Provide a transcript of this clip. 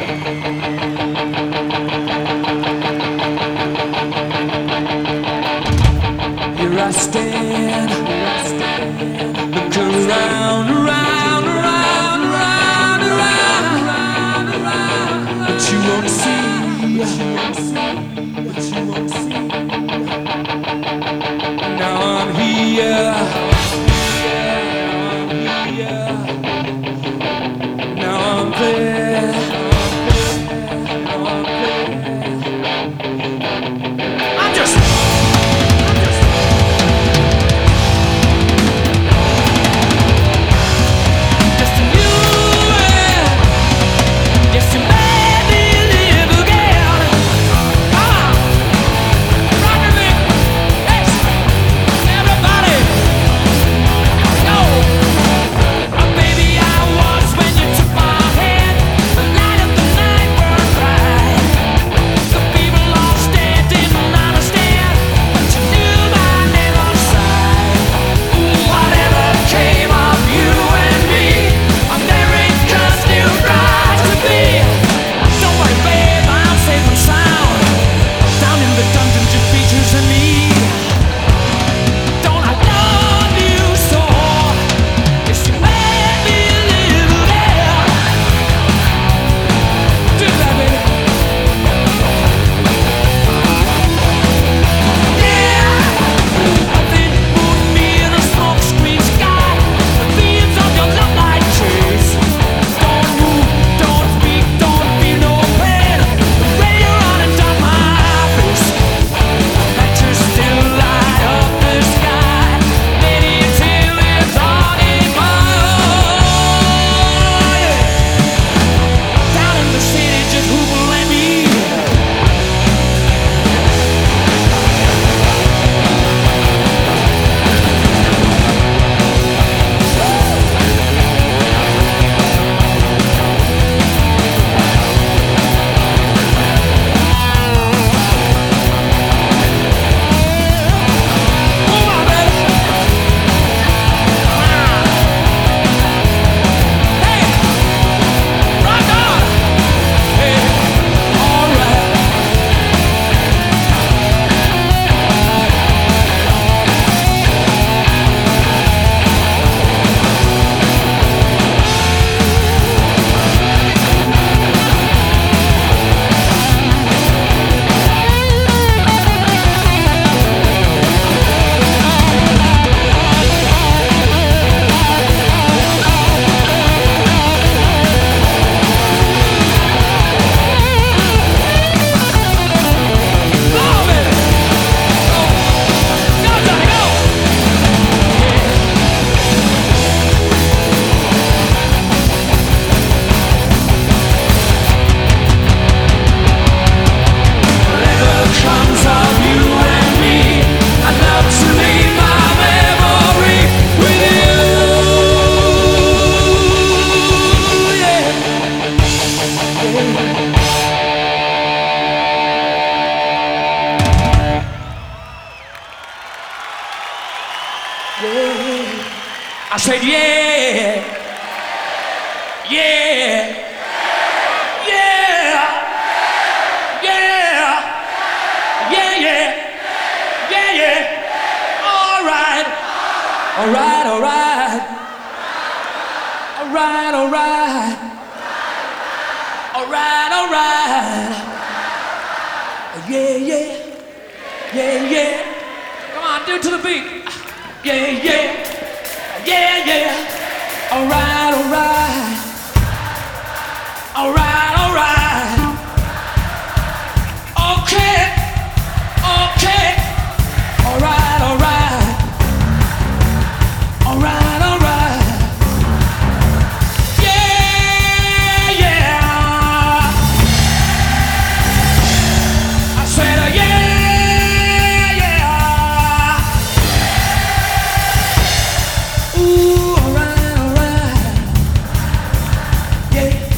Here I stand, look around, around, around, around, around, around, but you won't see, but you won't see. Now I'm here, now I'm there. I said, yeah, yeah, yeah, yeah, yeah, yeah, yeah, yeah. All right, all right, all right, all right, all right, all right, all right. Yeah, yeah, yeah, yeah. Come on, do it to the beat. Yeah, yeah. Yeah, yeah, all right, all right, all right, all right, okay, okay, all right, all right, all right, all right, yeah, yeah, I said, yeah, yeah, ooh. Yeah.